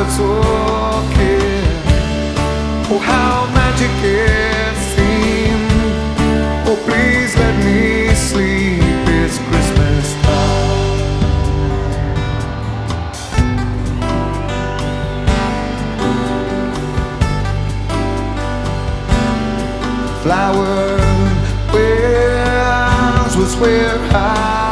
talking. Oh, how magic it seemed. Oh, please let me sleep. It's Christmas time. Flower wells was where I